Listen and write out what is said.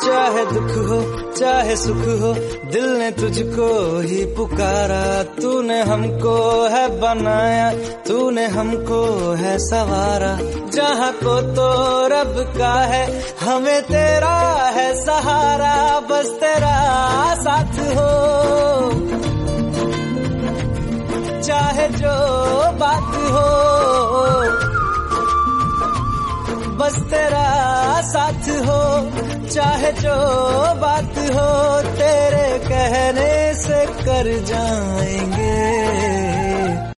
चाहे दुख हो चाहे सुख हो, दिल ने तुझको ही पुकारा। तूने हमको है बनाया, तूने हमको है सवारा। जहाँ को तो रब का है, हमें तेरा है सहारा। बस तेरा साथ हो, चाहे जो बात हो, बस तेरा साथ हो, चाहे जो बात हो। तेरे कहने से कर जाएंगे।